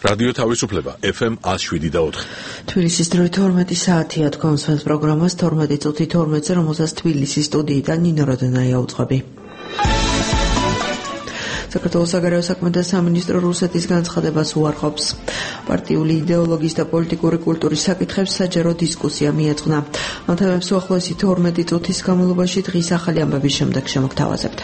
რადიო თავისუფლება FM 107.4. თბილისის დროით 12 საათია თქვენს პროგრამას 12 წუთი 12-ზე, რომელსაც თბილისის სტუდიიდან ნინო როდონაია უძღვები. საქართველოს საგარეო საქმეთა სამინისტრო რუსეთის განცხადებას უარყოფს. პარტიული იდეოლოგიის და პოლიტიკური კულტურის საკითხებს საჯარო დისკუსია მიეძღვნა. ამ თემებს უახლოესი 12 წუთის განმავლობაში დღის ახალი ამბების შემდეგ შემოგთავაზებთ.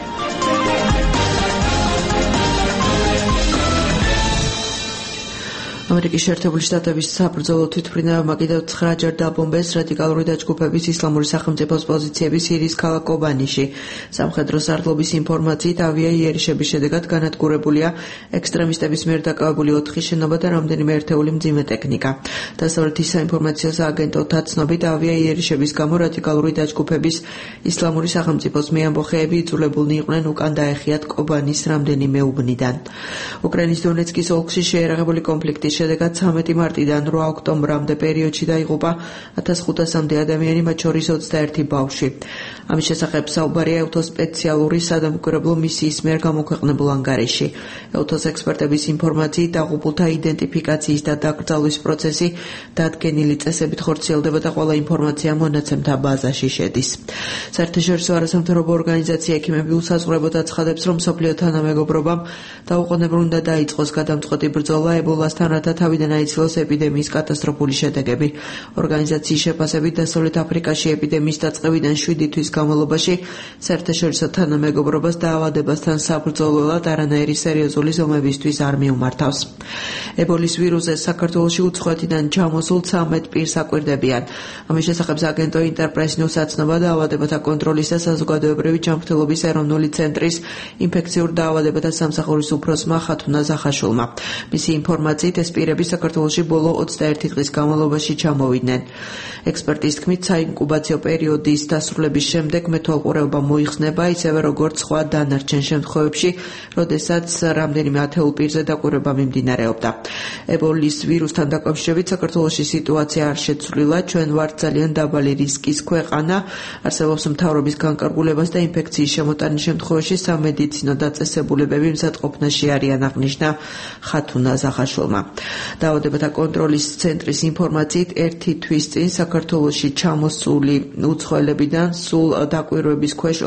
ამერიკის შეერთებული შტატების საბრძოლო თვითმფრინავებმა კიდევ 9-ჯერ დაბომბეს რადიკალური დაჯგუფების ისლამური სახელმწიფოს პოზიციები სირიის ქალაქ კობანიში. სამხედრო სარდლობის ინფორმაციით ავიაიერიშების შედეგად განადგურებულია ექსტრემისტების მიერ დაკავებული 4 შენობა და რამდენიმე ერთეული მძიმე ტექნიკა. დასავლეთის საინფორმაციო სააგენტოთა ცნობით ავიაიერიშების გამო რადიკალური დაჯგუფების ისლამური სახელმწიფოს მეამბოხეები იძულებულნი იყვნენ უკან დაეხიათ კობანის რამდენიმე უბნიდან. უკრაინის დონეცკის ოლქში შეერაღებული კონფლიქტის შედეგად 13 მარტიდან 8 ოქტომბრამდე პერიოდში დაიღუპა 1500-მდე ადამიანი, მათ შორის 21 ბავშვი. ამის შესახებ საუბარია EUTOS სპეციალური სადამკვირვებლო მისიის მიერ გამოქვეყნებულ ანგარიში. EUTOS ექსპერტების ინფორმაციით დაღუპულთა იდენტიფიკაციის და დაკრძალვის პროცესი დადგენილი წესებით ხორციელდება და ყველა ინფორმაცია მონაცემთა ბაზაში შედის. საერთაშორისო არასამთავრობო ორგანიზაცია ექიმები უსაზღვრებოდ აცხადებს, რომ მსოფლიო თანამეგობრობამ დაუყოვნებლივ უნდა დაიწყოს გადამწყვეტი ბრძოლა ებოლასთან, რათა თავიდან აიცილოს ეპიდემიის კატასტროფული შედეგები. ორგანიზაციის შეფასებით დასავლეთ აფრიკაში ეპიდემიის დაწყებიდან 7 თვის განმავლობაში საერთაშორისო თანამეგობრობას დაავადებასთან საბრძოლველად არანაირი სერიოზული ზომებისთვის არ მიუმართავს. ებოლის ვირუსზე საქართველოში უცხოეთიდან ჩამოსულ 13 პირს აკვირდებიან. ამის შესახებ აგენტო ინტერპრესნიუს აცნობა დაავადებათა კონტროლის და საზოგადოებრივი ჯანმრთელობის ეროვნული ცენტრის ინფექციურ დაავადებათა სამსახურის უფროსმა ხათუნა ზახაშვილმა. მისი ინფორმაციით ეს პირები საქართველოში ბოლო 21 დღის განმავლობაში ჩამოვიდნენ. ექსპერტის თქმით, საინკუბაციო პერიოდის დასრულების შემდეგ მეთვალყურეობა მოიხსნება, ისევე როგორც სხვა დანარჩენ შემთხვევებში, როდესაც რამდენიმე ათეულ პირზე დაკვირვება მიმდინარეობდა. ებოლის ვირუსთან დაკავშირებით საქართველოში სიტუაცია არ შეცვლილა, ჩვენ ვართ ძალიან დაბალი რისკის ქვეყანა, არსებობს მთავრობის განკარგულებას და ინფექციის შემოტანის შემთხვევაში სამედიცინო დაწესებულებები მზადყოფნაში არიან, აღნიშნა ხათუნა ზახაშვილმა. დაავადებათა კონტროლის ცენტრის ინფორმაციით 1 თვის წინ საქართველოში ჩამოსული უცხოელებიდან სულ დაკვირვების ქვეშ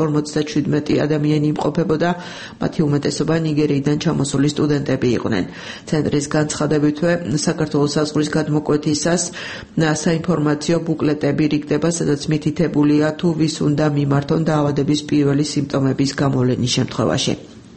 57 ადამიანი იმყოფებოდა, მათი უმეტესობა ნიგერიიდან ჩამოსული სტუდენტები იყვნენ. ცენტრის განცხადებითვე საქართველოს საზღვრის გადმოკვეთისას საინფორმაციო ბუკლეტები რიგდება, სადაც მითითებულია თუ ვის უნდა მიმართონ დაავადების პირველი სიმპტომების გამოვლენის შემთხვევაში.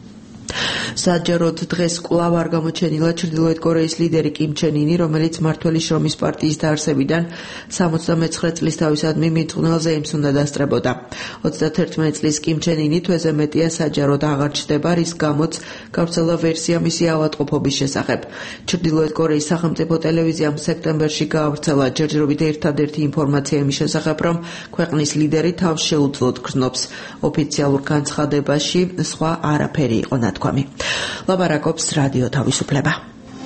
საჯაროდ დღეს კვლავ არ გამოჩენილა ჩრდილოეთ კორეის ლიდერი კიმ ჩენ ინი, რომელიც მმართველი შრომის პარტიის დაარსებიდან 79 წლის თავისადმი მიძღვნელზე იმს უნდა დასწრებოდა. 31 წლის კიმ ჩენ ინი თვეზე მეტია საჯაროდ აღარ ჩნდება, რის გამოც გავრცელდა ვერსია მისი ავადმყოფობის შესახებ. ჩრდილოეთ კორეის სახელმწიფო ტელევიზიამ სექტემბერში გაავრცელა ჯერჯერობით ერთადერთი ინფორმაცია იმის შესახებ, რომ ქვეყნის ლიდერი თავს შეუძლოდ გრძნობს. ოფიციალურ განცხადებაში სხვა არაფერი იყო ნათქვამი. ლაბარაკობს რადიო თავისუფლება.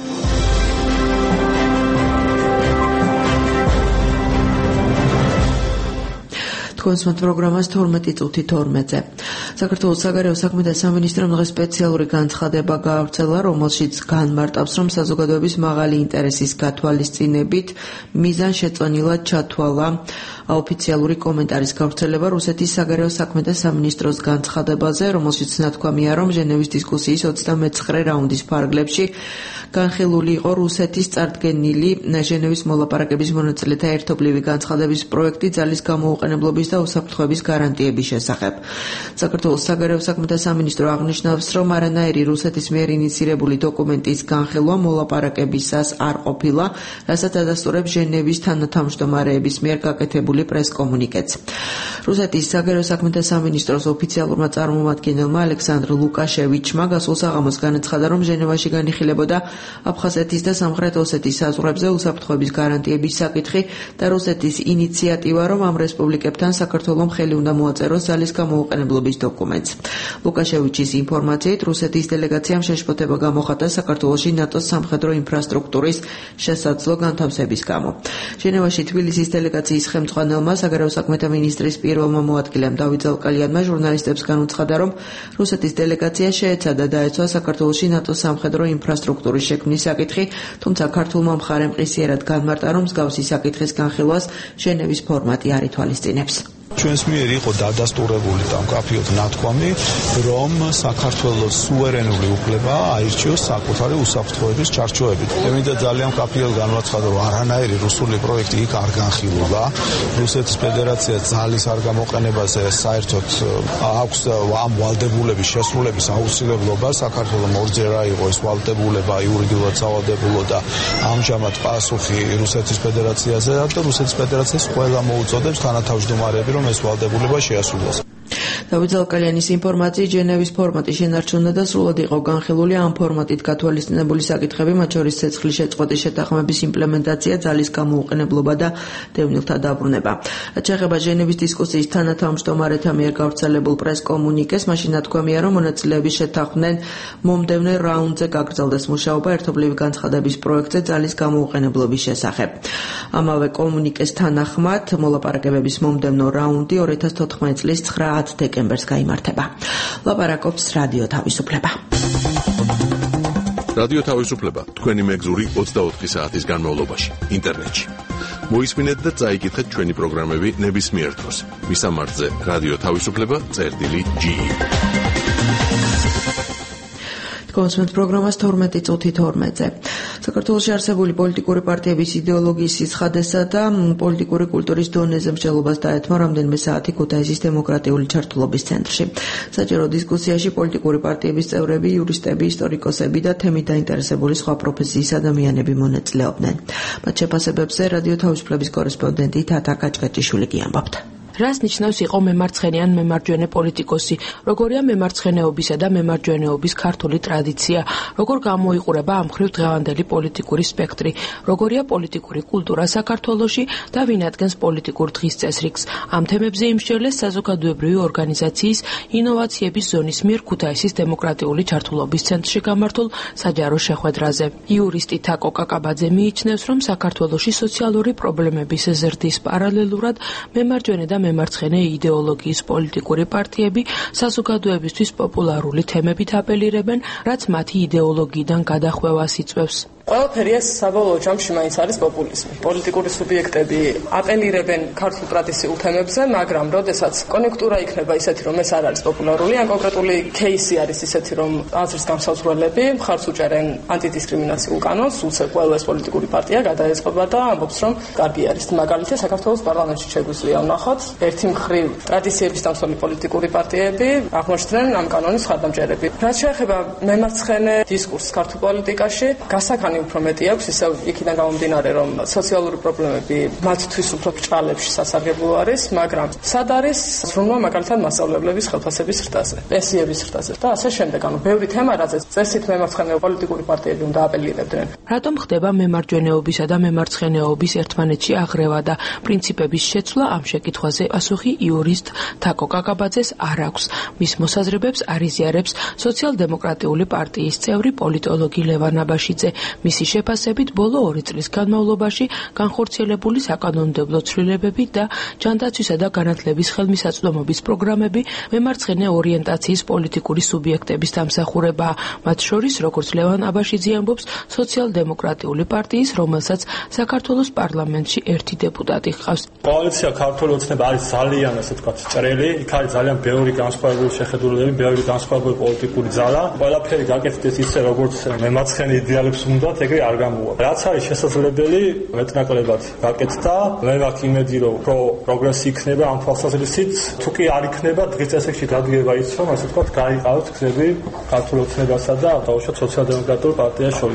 თქვენს პროგრამას 12 წუთი 12-ზე. საქართველოს საგარეო საქმეთა სამინისტრომ დღეს სპეციალური განცხადება გაავრცელა, რომელშიც განმარტავს, რომ საზოგადოების მაღალი ინტერესის გათვალისწინებით მიზანშეწონილად ჩათვალა ოფიციალური კომენტარის გავრცელება რუსეთის საგარეო საქმეთა სამინისტროს განცხადებაზე, რომელშიც ნათქვამია, რომ ჟენევის დისკუსიის 29 რაუნდის ფარგლებში განხილული იყო რუსეთის წარდგენილი ჟენევის მოლაპარაკების მონაწილეთა ერთობლივი განცხადების პროექტი ძალის გამოუყენებლობის და უსაფრთხოების გარანტიების შესახებ. საქართველოს საგარეო საქმეთა სამინისტრო აღნიშნავს, რომ არანაირი რუსეთის მიერ ინიცირებული დოკუმენტის განხილვა მოლაპარაკებისას არ ყოფილა, რასაც ადასტურებს ჟენევის თანათავმჯდომარეების მიერ გაკეთებული პრესკომუნიკეც. რუსეთის საგარეო საქმეთა სამინისტროს ოფიციალურმა წარმომადგენელმა ალექსანდრ ლუკაშევიჩმა გასულ საღამოს განაცხადა, რომ ჟენევაში განიხილებოდა აფხაზეთის და სამხრეთ ოსეთის საზღვრებზე უსაფრთხოების გარანტიების საკითხი და რუსეთის ინიციატივა, რომ ამ რესპუბლიკებთან საქართველოს ხელი უნდა მოაწეროს ძალის გამოუყენებლობის დოკუმენტს. ლუკაშევიჩის ინფორმაციით, რუსეთის დელეგაციამ შეშფოთება გამოხატა საქართველოში ნატოს სამხედრო ინფრასტრუქტურის შესაძლო განთავსების გამო. ჟენევაში თბილისის დელეგაციის ხელმძღვანელმა საგარეო საქმეთა მინისტრის პირველმა მოადგილემ დავით ზალკალიანმა ჟურნალისტებს განუცხადა, რომ რუსეთის დელეგაცია შეეცადა დაეცვა საქართველოში ნატოს სამხედრო ინფრასტრუქტურის შექმნის საკითხი, თუმცა ქართულმა მხარემ ყისიერად განმარტა, რომ მსგავსი საკითხის განხილვას ჟენევის ფორმატი არ ითვალისწინებს. ჩვენს მიერ იყო დადასტურებული და მკაფიოდ ნათქვამი, რომ საქართველოს სუვერენული უფლება აირჩიოს საკუთარი უსაფრთხოების ჩარჩოებით. ემიდა ძალიან მკაფიოდ განაცხადა, რომ არანაირი რუსული პროექტი იქ არ განხილულა. რუსეთის ფედერაცია ძალის არ გამოყენებაზე საერთოდ აქვს ამ ვალდებულების შესრულების აუცილებლობა. საქართველოს ორჯერ იყო ეს ვალდებულება იურიდიულად სავალდებულო და ამჟამად პასუხი რუსეთის ფედერაციაზე და რუსეთის ფედერაციას ყველა მოუწოდებს თანათავმჯდომარეები, რომ ეს ვალდებულება შეასრულოს. დავით ზალკალიანის ინფორმაციით, ჟენევის ფორმატი შენარჩუნდა და სრულად იყო განხილული ამ ფორმატით გათვალისწინებული საკითხები, მათ შორის ცეცხლის შეწყვეტის შეთანხმების იმპლემენტაცია, ძალის გამოუყენებლობა და დევნილთა დაბრუნება. რაც შეეხება ჟენევის დისკუსიის თანათავმჯდომარეთა მიერ გავრცელებულ პრეს-კომუნიკეს, მაშინ ნათქვამია, რომ მონაწილეები შეთანხმდნენ მომდევნო რაუნდზე გაგრძელდეს მუშაობა ერთობლივი განცხადების პროექტზე ძალის გამოუყენებლობის შესახებ. ამავე კომუნიკეს თანახმად, მოლაპარაკებების მომდევნო რაუნდი 2014 წლის 9 დეკემბერს გაიმართება. ლაპარაკობს რადიო თავისუფლება. რადიო თავისუფლება თქვენი მეგზური 24 საათის განმავლობაში ინტერნეტში. მოისმინეთ და წაიკითხეთ ჩვენი პროგრამები ნებისმიერ დროს. მისამართზე რადიო თავისუფლება.ge. კონსულტ პროგრამას 12:12-ზე. საქართველოში არსებული პოლიტიკური პარტიების იდეოლოგიის სიცხადესა და პოლიტიკური კულტურის დონეზე მსჯელობას დაეთმო რამდენიმე საათი ქუთაისის დემოკრატიული ჩართულობის ცენტრში. საჯარო დისკუსიაში პოლიტიკური პარტიების წევრები, იურისტები, ისტორიკოსები და თემით დაინტერესებული სხვა პროფესიის ადამიანები მონაწილეობდნენ. მათ შეფასებებზე რადიო თავისუფლების კორესპონდენტი თათა კაჭკაჭიშვილი ამბობდა. რას ნიშნავს იყო მემარცხენე ან მემარჯვენე პოლიტიკოსი, როგორია მემარცხენეობისა და მემარჯვენეობის ქართული ტრადიცია, როგორ გამოიყურება ამ მხრივ დღევანდელი პოლიტიკური სპექტრი, როგორია პოლიტიკური კულტურა საქართველოში და ვინ ადგენს პოლიტიკურ დღის წესრიგს. ამ თემებზე იმსჯელეს საზოგადოებრივი ორგანიზაციის ინოვაციების ზონის მიერ ქუთაისის დემოკრატიული ჩართულობის ცენტრში გამართულ საჯარო შეხვედრაზე. იურისტი თაკო კაკაბაძე მიიჩნევს, რომ საქართველოში სოციალური პრობლემების ზრდის პარალელურად მემარჯვენე და მემარცხენე იდეოლოგიის პოლიტიკური პარტიები საზოგადოებისთვის პოპულარული თემებით აპელირებენ, რაც მათი იდეოლოგიიდან გადახვევას იწვევს. ყველაფერი ეს საბოლოო ჯამში მაინც არის პოპულიზმი. პოლიტიკური სუბიექტები აპელირებენ ქართულ ტრადიციულ თემებზე, მაგრამ როდესაც კონიუნქტურა იქნება ისეთი, რომ ეს არ არის პოპულარული, ან კონკრეტული кейსი არის ისეთი, რომ აზრის გამსაუბრებლები მხარს უჭერენ ანტიდისკრიმინაციულ კანონს, უცებ ყველა ეს პოლიტიკური პარტია გადაეწყობა და ამბობს, რომ კარგი არის. მაგალითად, საქართველოს პარლამენტში შეგვიძლია ვნახოთ, ერთი მხრივ ტრადიციების დამცველი პოლიტიკური პარტიები აღმოჩნდნენ ამ კანონის ხარდამჭერები. რაც შეეხება მემარცხენე დისკურსს ქართულ პოლიტიკაში, გასაგანი უფრო მეტი აქვს, ისევ იქიდან გამომდინარე, რომ სოციალური პრობლემები მათთვის უფრო ბრჭყალებში სასარგებლო არის, მაგრამ სად არის ზრუნვა მაგალითად მასწავლებლების ხელფასების ზრდაზე, პენსიების ზრდაზე და ასე შემდეგ. ანუ ბევრი თემა, რაზეც წესით მემარცხენე პოლიტიკური პარტიები უნდა აპელირებდნენ. რატომ ხდება მემარჯვენეობისა და მემარცხენეობის ერთმანეთში აღრევა და პრინციპების შეცვლა? ამ შეკითხვაზე პასუხი იურისტ თაკო კაკაბაძეს არ აქვს. მის მოსაზრებებს არ იზიარებს სოციალ-დემოკრატიული პარტიის წევრი პოლიტოლოგი ლევან აბაშიძე. მისი შეფასებით, ბოლო 2 წლის განმავლობაში განხორციელებული საკანონმდებლო ცვლილებები და ჯანდაცვისა და განათლების ხელმისაწვდომობის პროგრამები მემარცხენე ორიენტაციის პოლიტიკური სუბიექტების დამსახურებაა. მათ შორის, როგორც ლევან აბაშიძე ამბობს, სოციალ-დემოკრატიული პარტიის, რომელსაც საქართველოს პარლამენტში 1 დეპუტატი ჰყავს. კოალიცია ქართული ოცნება არის ძალიან, ასე ვთქვათ, ჭრელი. იქ არის ძალიან ბევრი განსხვავებული შეხედულებები, ბევრი განსხვავებული პოლიტიკური ძალა. ყველაფერი გაკეთდეს ისე, როგორც მემარცხენე იდეალებს უნდა, ეგრე არ გამოვა. რაც არის შესაძლებელი, მეტნაკლებად გაკეთდა. მე მაქვს იმედი, რომ პროგრესი იქნება ამ თვალსაზრისით, თუ კი არ იქნება, დღის წესრიგში დადგება ის, რომ ასე ვთქვათ, გაიყავთ გზები ქართულ ოცნებასა და დაუშვათ სოციალ-დემოკრატიულ პარტიას შორის.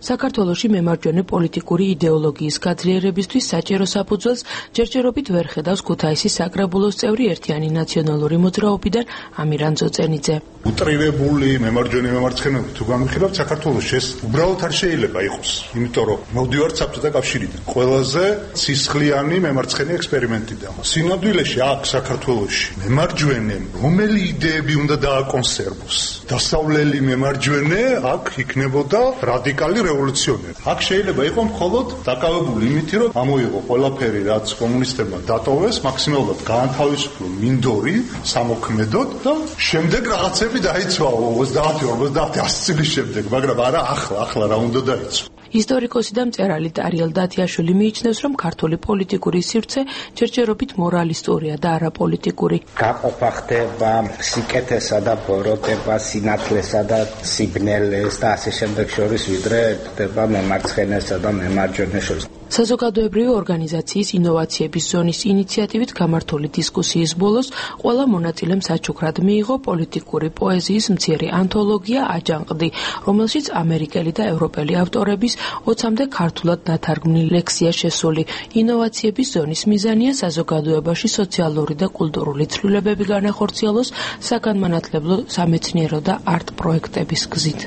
საქართველოში მემარჯვენე პოლიტიკური იდეოლოგიის გაძლიერებისთვის საჭირო საფუძველს ჯერჯერობით ვერ ხედავს ქუთაისის საკრებულოს წევრი ერთიანი ნაციონალური მოძრაობიდან ამირან ძოწენიძე. Უტრივებული მემარჯვენე მემარცხენეობა თუ გამიხილავთ საქართველოში ეს უბრალოდ არ შეიძლება იყოს, იმიტომ რომ მოვდივართ საბჭოთა კავშირიდან. ყველაზე სისხლიანი მემარცხენე ექსპერიმენტიდან. სინამდვილეში აქ საქართველოში მემარჯვენემ რომელი იდეები უნდა დააკონსერვოს? დასავლელი მემარჯვენე აქ იქნებოდა რადიკალი რევოლუციონერი. აქ შეიძლება იყო მხოლოდ დაკავებული იმით, რომ ამოიღო ყველაფერი, რაც კომუნისტებმა დატოვეს, მაქსიმალურად გაანთავისუფლო მინდორი სამოქმედოდ და შემდეგ რაღაცები დაიცვა 30-50 წლის შემდეგ, მაგრამ არა ახლა რა უნდა დაიცვა. ისტორიკოსი და მწერალი ტარიელ დათიაშვილი მიიჩნევს, რომ ქართული პოლიტიკური სივრცე ჯერჯერობით მორალისტურია და არა პოლიტიკური. გაყოფა ხდება სიკეთესა და ბოროტებას, სინათლესა და სიბნელეს და ასე შემდეგ შორის, ვიდრე ხდება მემარცხენესა და მემარჯვენეს შორის. საზოგადოებრივი ორგანიზაციის ინოვაციების ზონის ინიციატივით გამართული დისკუსიის ბოლოს ყველა მონაწილემ საჩუქრად მიიღო პოლიტიკური პოეზიის მცირე ანთოლოგია „აჯანყდი“, რომელშიც ამერიკელი და ევროპელი ავტორების 20-მდე ქართულად ნათარგმნი ლექსია შესული. ინოვაციების ზონის მიზანია საზოგადოებაში სოციალური და კულტურული ცვლილებები განახორციელოს საგანმანათლებლო, სამეცნიერო და არტ პროექტების გზით.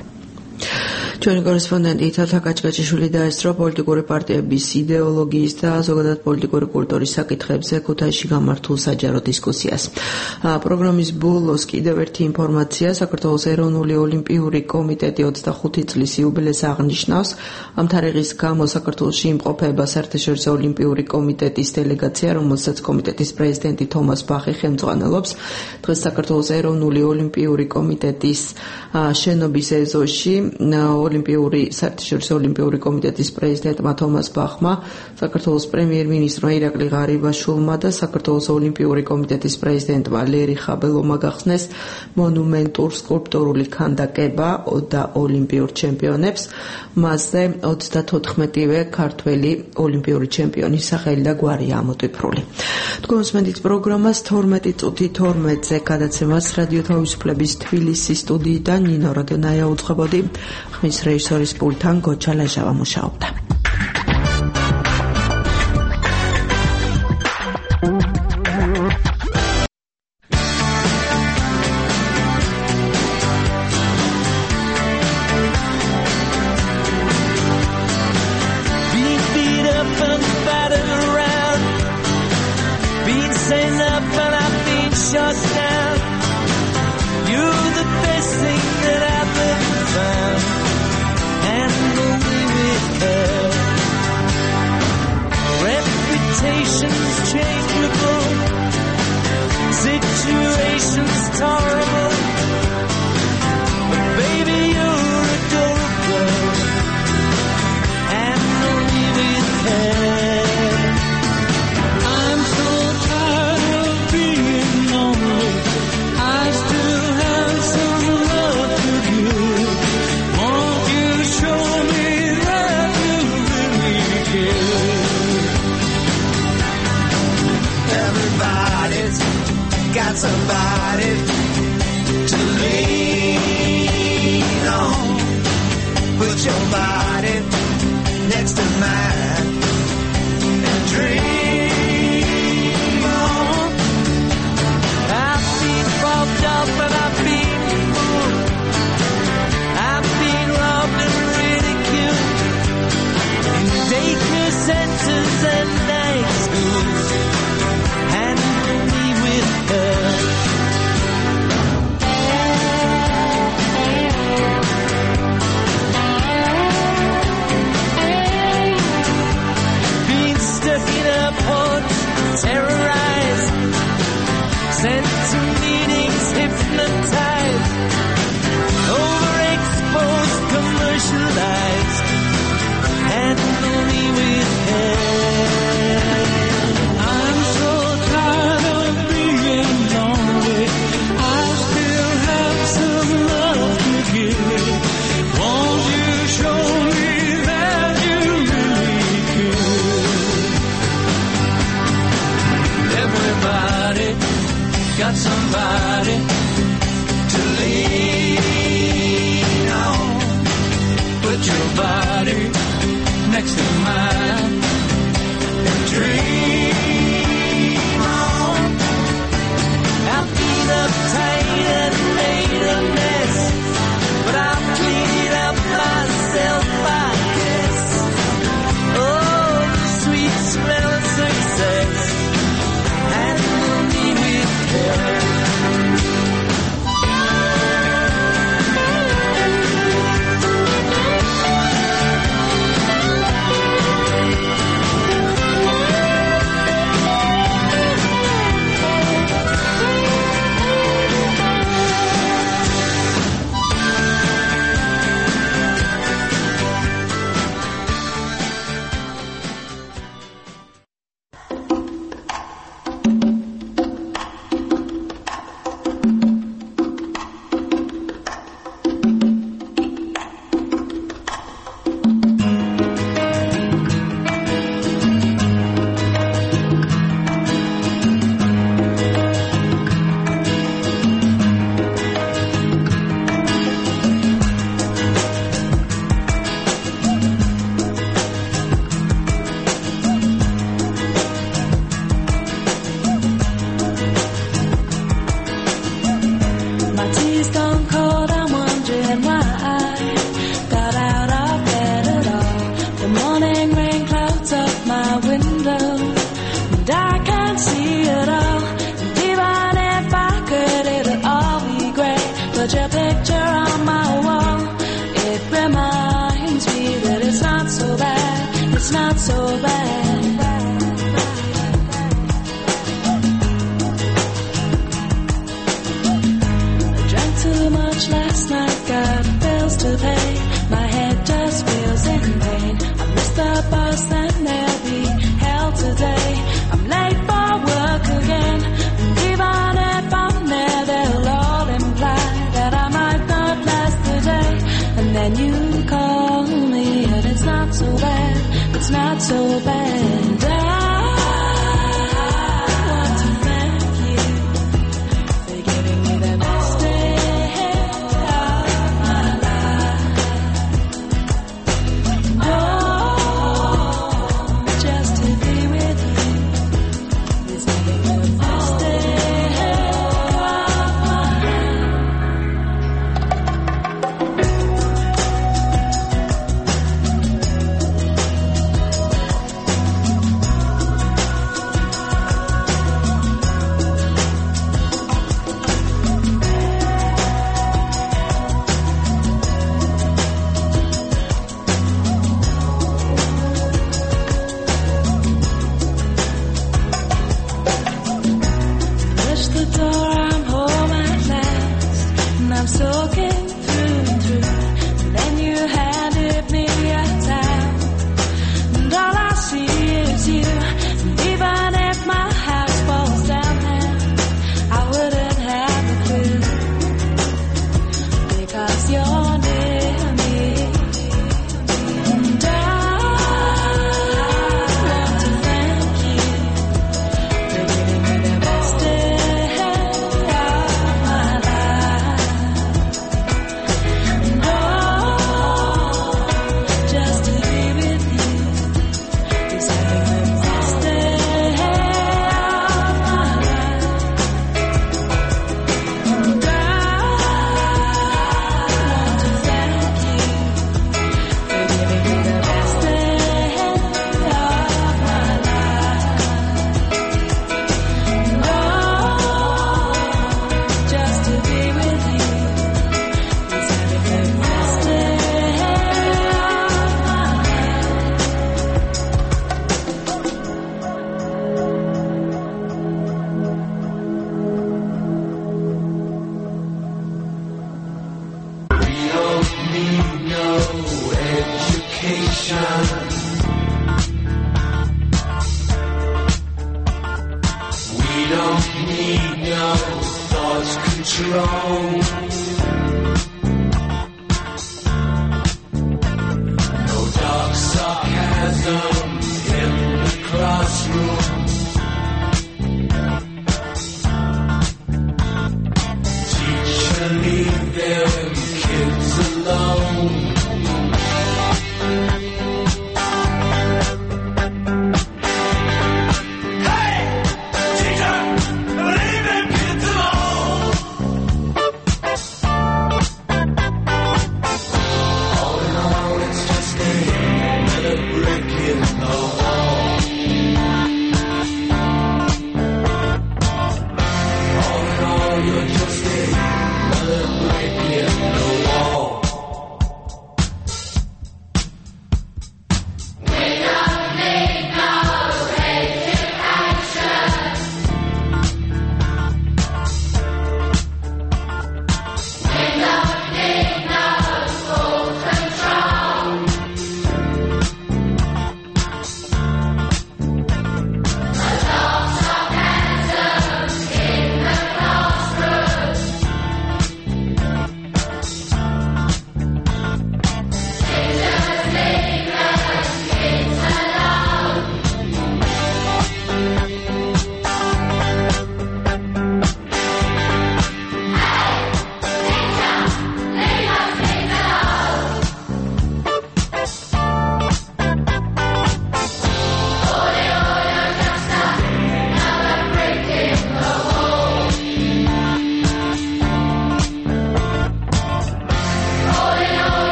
ჩვენი კორესპონდენტი ითალთა კაჭკაჭიშვილი დაესწრო პოლიტიკური პარტიების იდეოლოგიის და ზოგადად პოლიტიკური კულტურის საკითხებზე ქუთაისში გამართულ საჯარო დისკუსიას. პროგრამის ბოლოს კიდევ ერთი ინფორმაცია. საქართველოს ეროვნული ოლიმპიური კომიტეტი 25 წლის იუბილეს აღნიშნავს. ამ თარიღის გამო საქართველოში იმყოფება საერთაშორისო ოლიმპიური კომიტეტის დელეგაცია, რომელსაც კომიტეტის პრეზიდენტი თომას ბახი ხელმძღვანელობს. დღეს საქართველოს ეროვნული ოლიმპიური კომიტეტის შენობის ეზოში საერთაშორისო ოლიმპიური კომიტეტის პრეზიდენტმა თომას ბახმა, საქართველოს პრემიერ-მინისტრმა ირაკლი ღარიბაშვილმა და საქართველოს ოლიმპიური კომიტეტის პრეზიდენტმა ლერი ხაბელოვმა გახსნეს მონუმენტურ სკულპტურული ქანდაკება და ოლიმპიურ ჩემპიონებს. მასზე 34-ვე ქართველი ოლიმპიური ჩემპიონის სახელი და გვარია ამოტვიფრული. თქვენსმენდით პროგრამას 12:12-ზე გადაცემას რადიო თავისუფლების თბილისის სტუდიიდან ნინო რადონაია უძღვებოდი. ხმის რეჟისორის პულტთან გოჩა ლაჟავა მუშაობდა. Somebody to lean on. Put your body next to mine and dream on. I've been fucked up and I've been fooled. I've been robbed and ridiculed in daycare centers and night schools. Handle me with her. Terrorized, sent to meetings, hypnotized, overexposed, commercialized, handle me with care. I'm so tired of being lonely. I still have some love to give. Won't you show me that you really care? Everybody got somebody to lean on. Put your body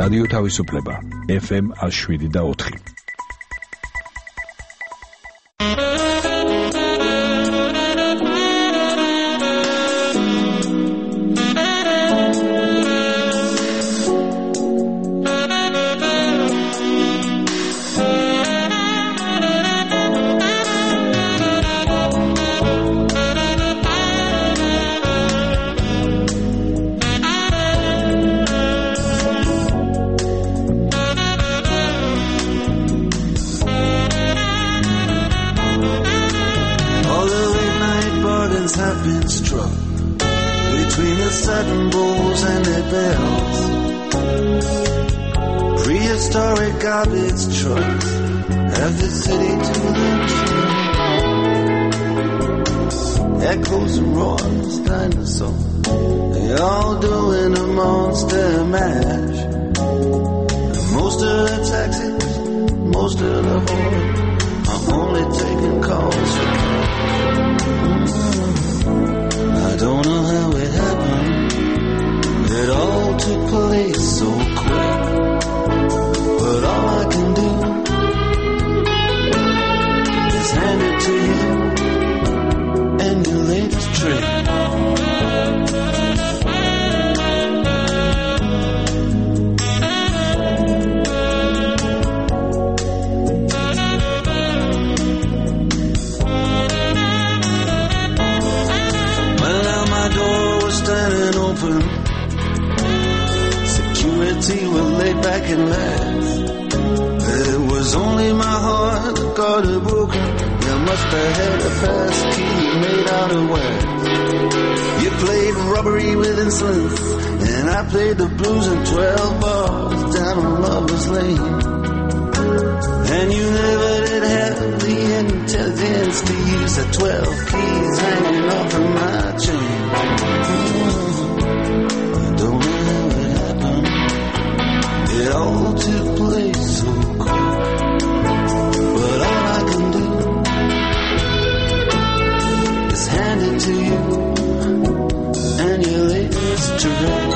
რადიო თავისუფლება FM 107.4. Echoes and roars, dinosaurs, they all doing a monster mash. And most of the taxis, most of the whores are only taking calls for cash. I don't know how it happened, it all took place so quick. But all I can do is hand it to you and your latest trick. Well, now my door was standing open, security were laid back and laughed. It was only my heart that got it broken. You must have had a pass key made out of wax. You played robbery with insolence, and I played the blues in 12 bars down on Lover's Lane. And you never did have the intelligence to use the 12 keys hanging off of my chain. I don't know how it happened, it all took place so quick. But all I can do is hand it to you and your latest trick.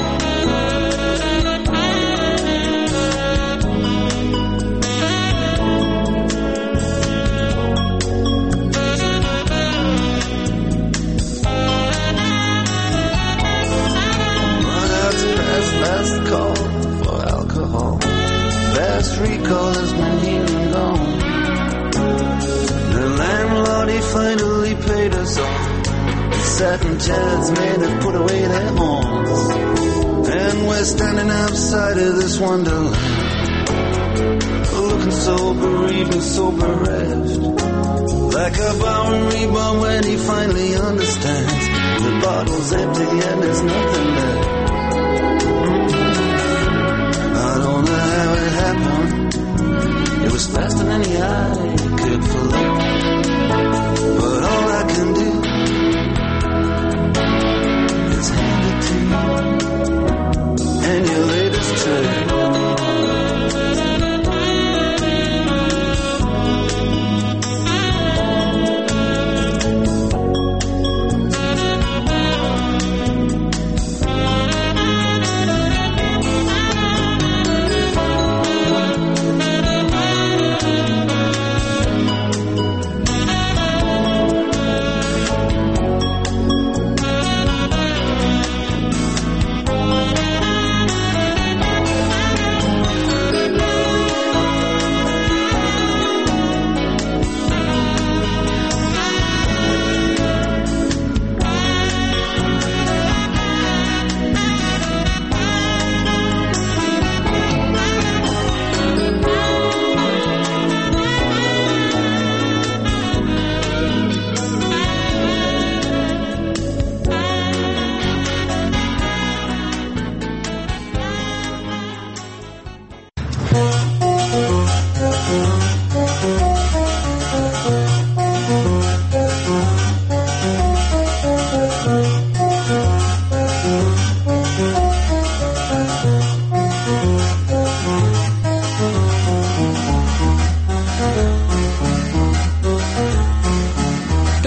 But that's last call for alcohol. Fast recall has been here and gone. The landlord, he finally paid us off. The satin chairs made us put away their horns. And we're standing outside of this wonderland, looking so bereaved and so bereft, like a Bowery bum when he finally understands the bottle's empty and there's nothing left. I don't know how it happened, it was faster than the eye could follow. But all I can do is hand it to you and your latest trick.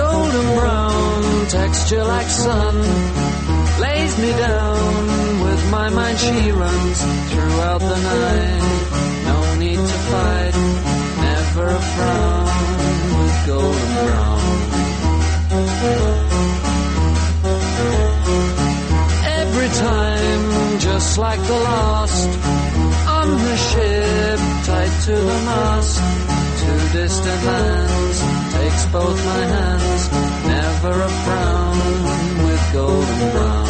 texture like sun lays me down with my mind she runs throughout the night. No need to fight, never a frown, with golden brown. Every time, just like the last, on the ship, tied to the mast, to distant lands, takes both my hands, never a frown, with golden brown.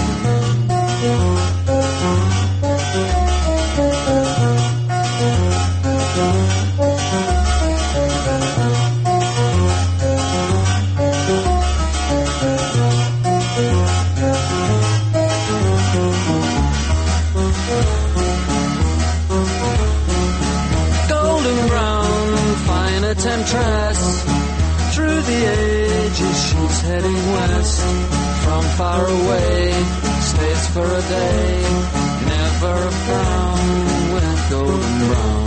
Temptress, through the ages she's heading west. From far away, stays for a day, never a frown, with golden brown.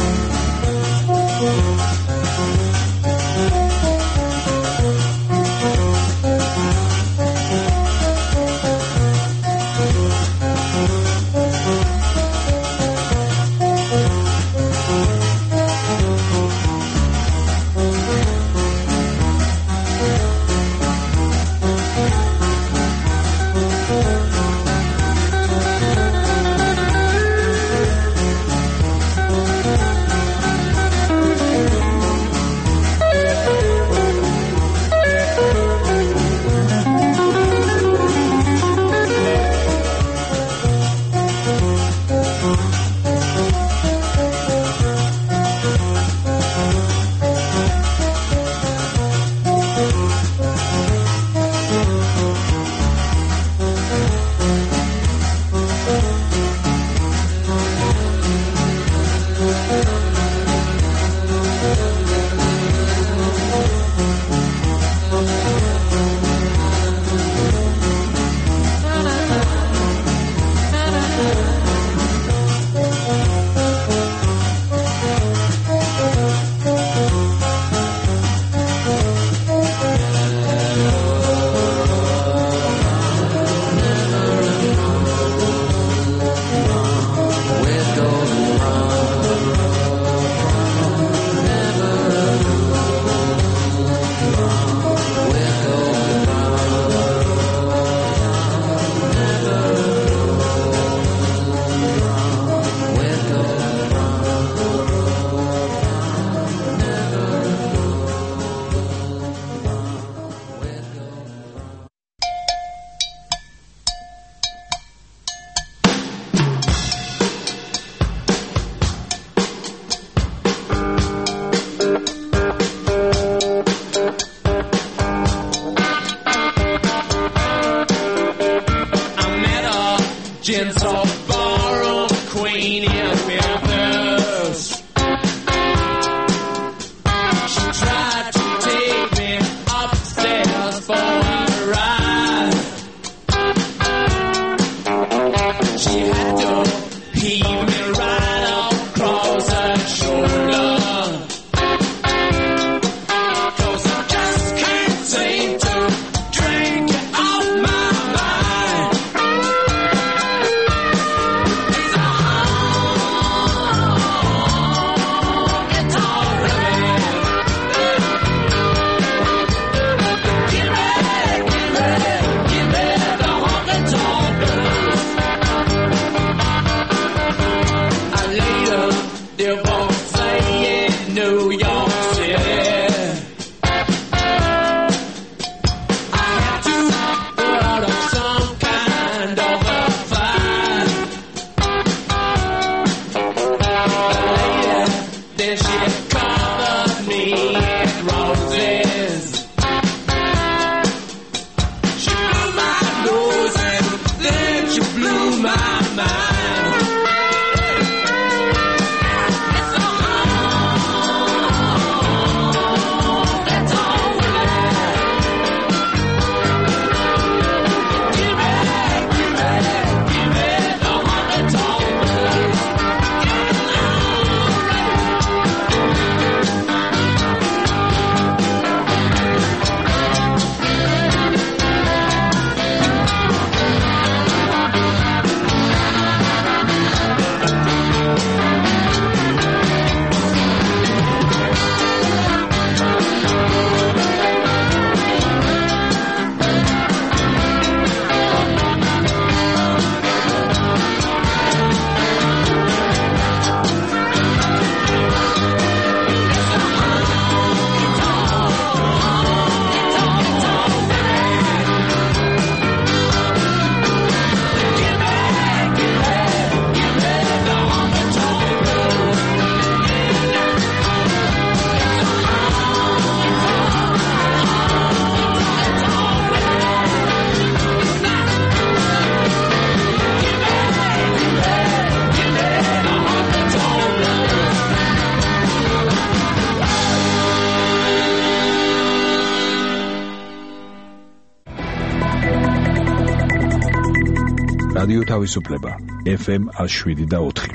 რადიო თავისუფლება FM 107.4.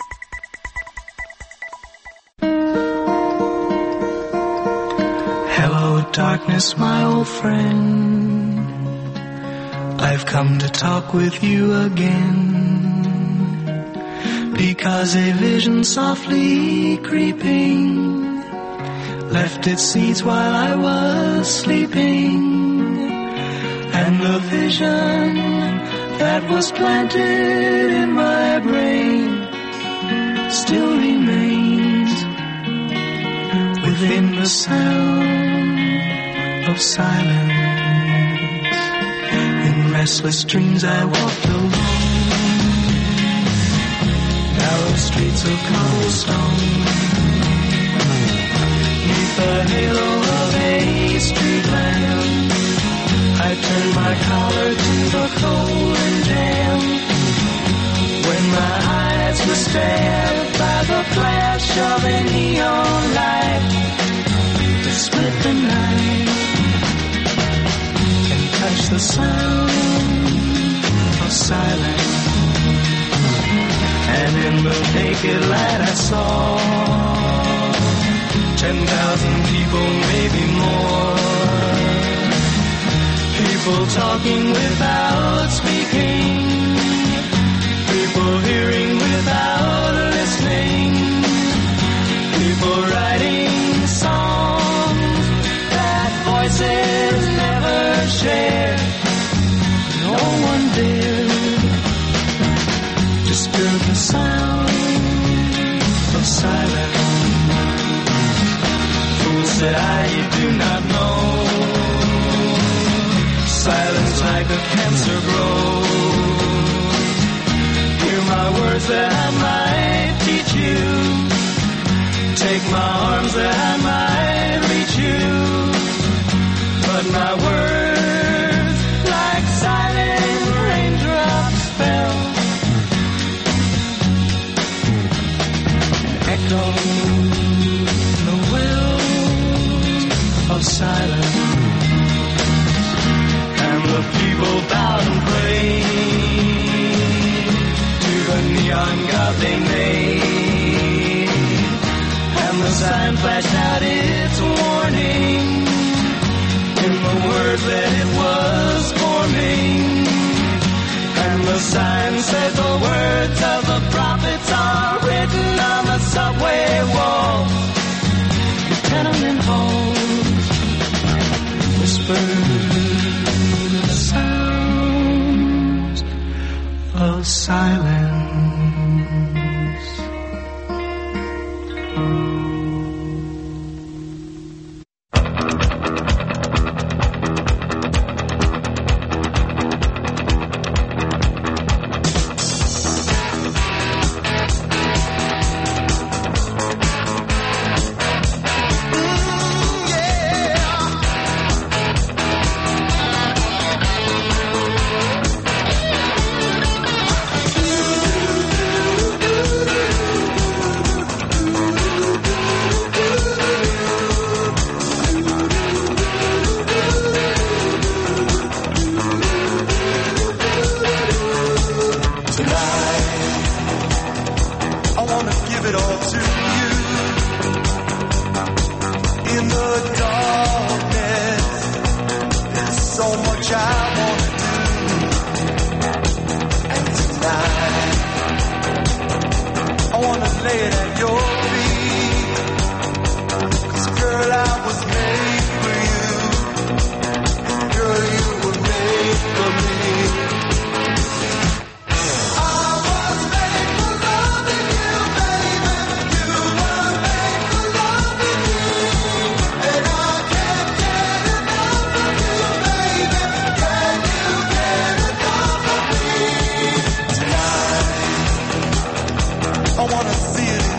Hello darkness my old friend, I've come to talk with you again, because a vision softly creeping left its seeds while I was sleeping, and the vision that was planted in my brain still remains within the sound of silence. In restless dreams I walked alone, narrow streets of cobblestone, neath the halo of a street lamp. I turned my collar to the cold and damp, when my eyes were stabbed by the flash of a neon light that split the night and touched the sound of silence. And in the naked light I saw 10,000 people, maybe more, people talking without speaking, people hearing without listening, people writing songs that voices never share. No one dared disturb the sound of silence. Fools said you do not know, silence like a cancer grows. Hear my words that I might teach you, take my arms that I might reach you, but my words like silent raindrops fell, echo in the wells of silence. The people bowed and prayed to the neon god they made, and the sign flashed out its warning in the words that it was forming, and the sign said the words of the prophets are written on the subway walls, the tenement halls, whispered sounds of silence. I wanna see it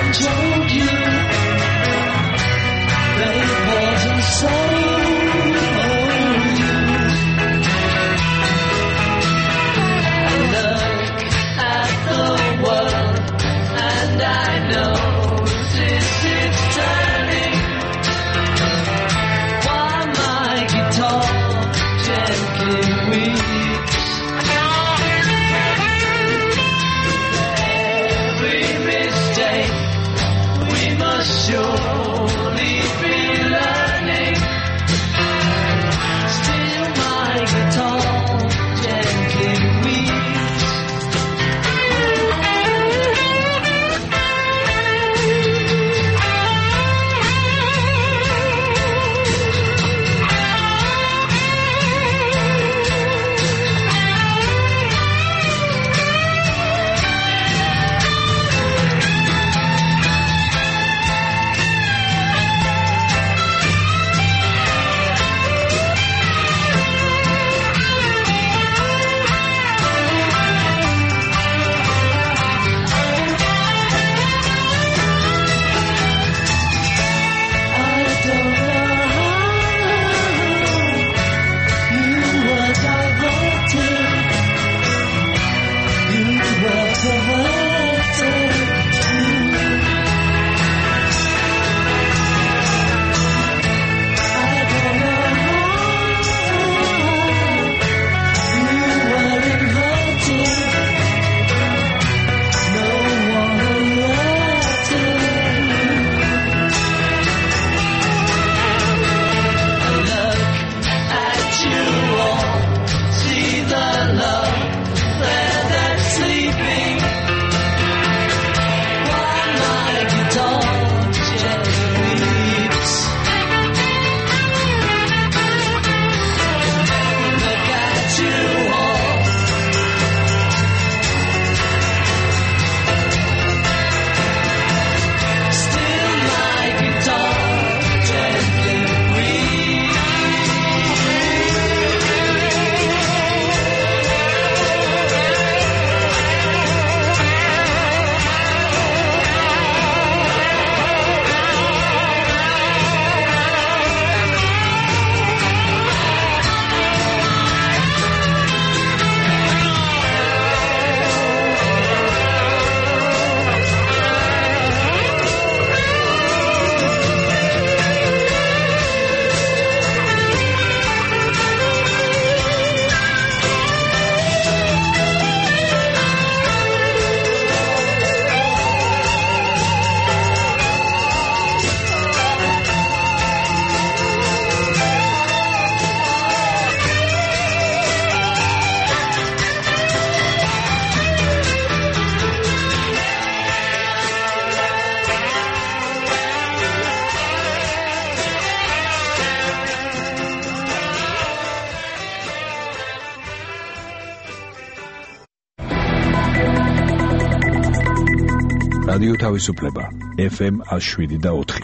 რადიო თავისუფლება FM 107.4.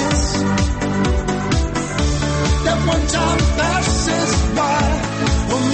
One time passes by.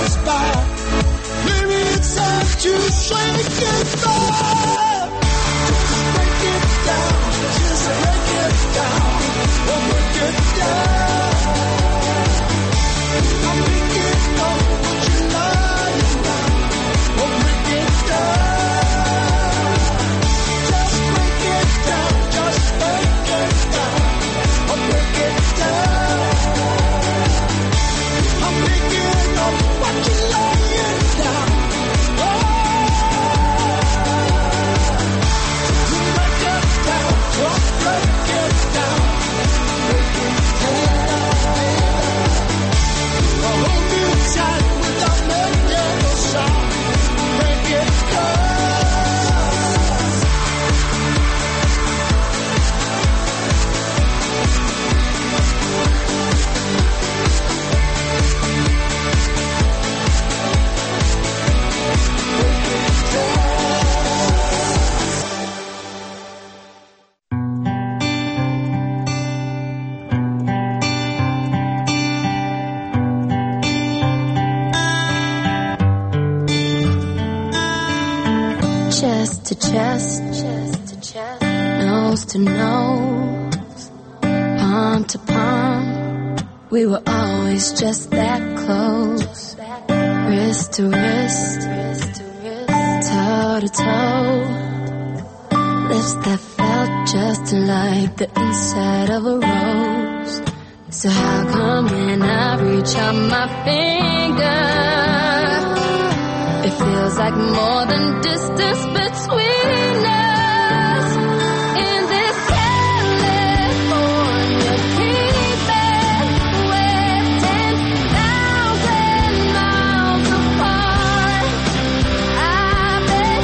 spot. Maybe it's time to shake it down. Just break it down. Just break it down. Oh, break it down. I'm picking up what you're lying down. Oh, break it down. Just break it down. Just break it down. Oh, break it down. I'm picking up what you're lying down. Oh, break it down. Just break it down. Break it down. Hold me tight without making a sound. Break it down. Chest to chest, nose to nose, palm to palm. We were always just that close. Wrist to wrist, toe to toe. Lips that felt just like the inside of a rose. So how come when I reach out my finger, it feels like more than distance between us. In this California keeping, we're 10,000 miles apart. I've been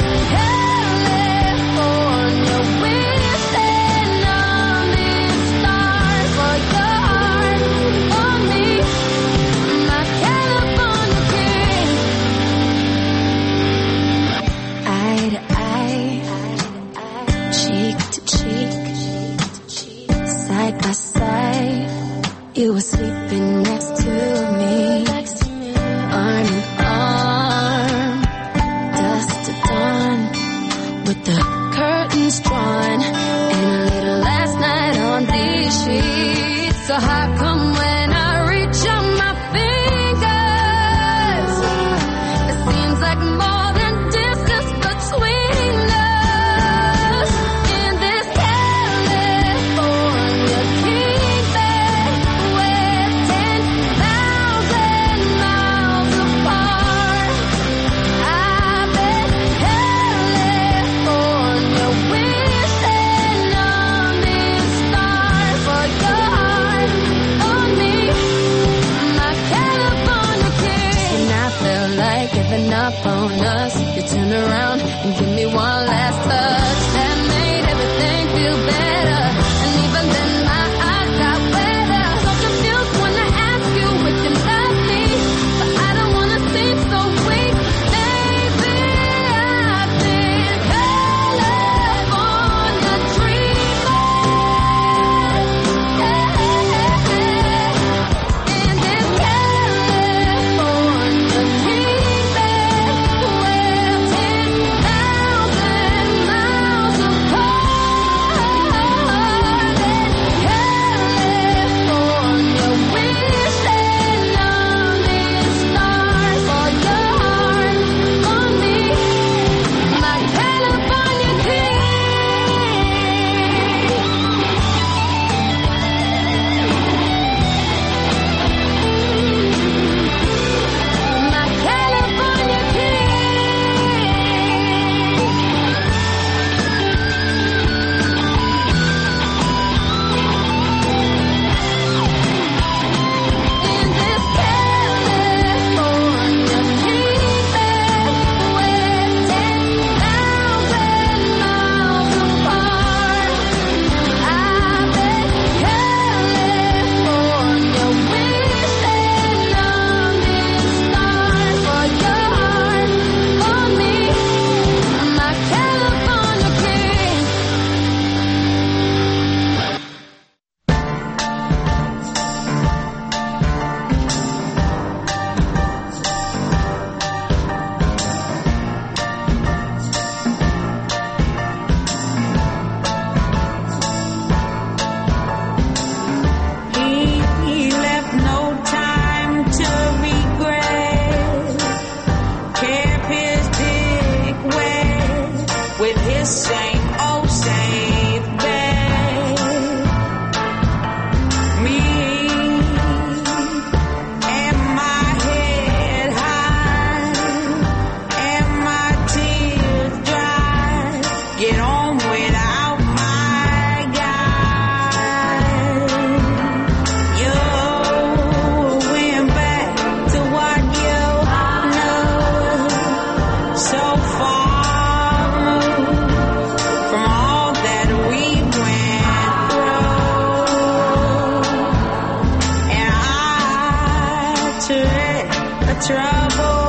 California wishing on these stars for your heart, for me, my California king. Eye to eye, cheek to cheek, side by side. You were sleeping next to me, arm in arm, dusk to dawn, with the curtains drawn, and a little last night on these sheets. So how come when I reach out my fingers, it seems like more than distance between us. In this California keeping, we're 10,000 miles apart. I've been California wishing on these stars for your heart, for me, my California king. And I felt like giving up on us. You turn around and give me one last touch that made everything feel better. And even then my eyes got wetter. So confused when I ask you if you love me, but I don't wanna seem so weak. Maybe I've been California dreaming. In this California keeping, we're 10,000 to end a trouble.